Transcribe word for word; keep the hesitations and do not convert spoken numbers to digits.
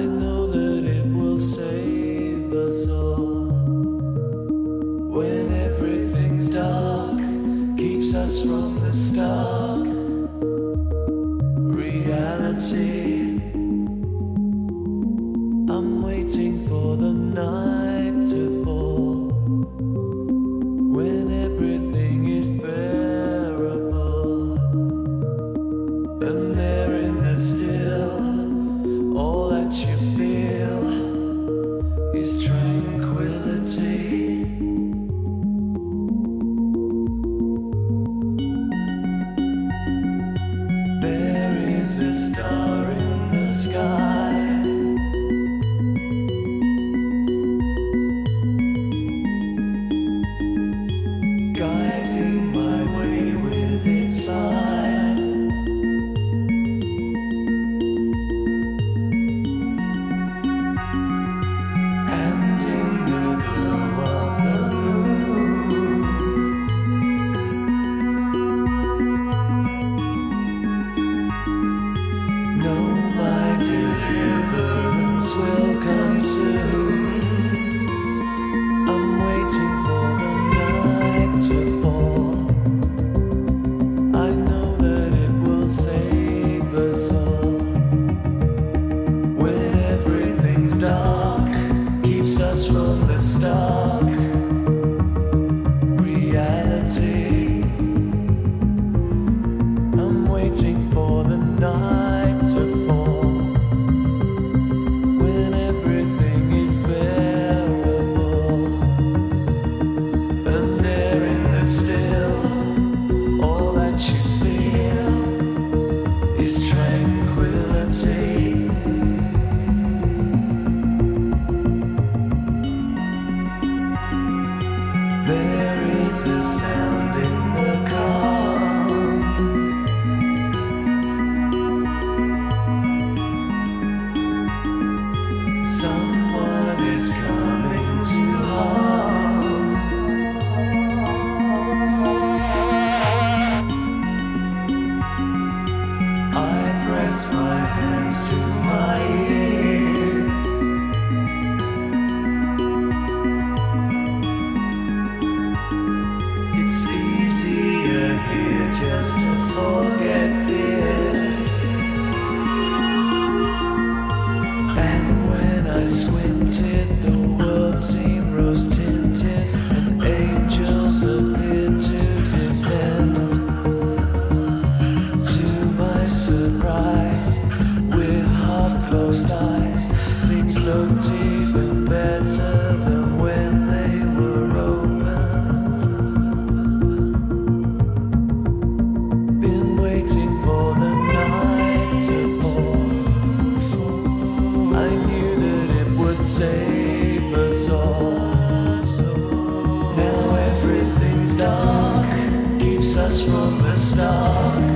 I know that it will save us all. When everything's dark, keeps us from the stark reality. I'm waiting for the night to fall, when everything is bearable, and there in the still, all that you feel is tranquility. There is a star in the sky, guiding my way with its light. And in the glow of the moon, know my deliverance will come soon. I'm waiting for the night to fall. I know that it will save us all. When everything's dark, keeps us from the stark reality. I'm waiting for the night to fall, when everything is bearable, and there in the still, all that you feel is tranquility. There is a sound in the calm, someone is coming to harm. I press my hands to my ears, it's easier here just to forget fear. And when I squinted, the world seemed rose tinted, and angels appeared to descend. To my surprise, with half closed eyes, things looked even better than when they were opened. Been waiting for the night to fall. I knew that it would save us all. Now everything's dark, keeps us from the stark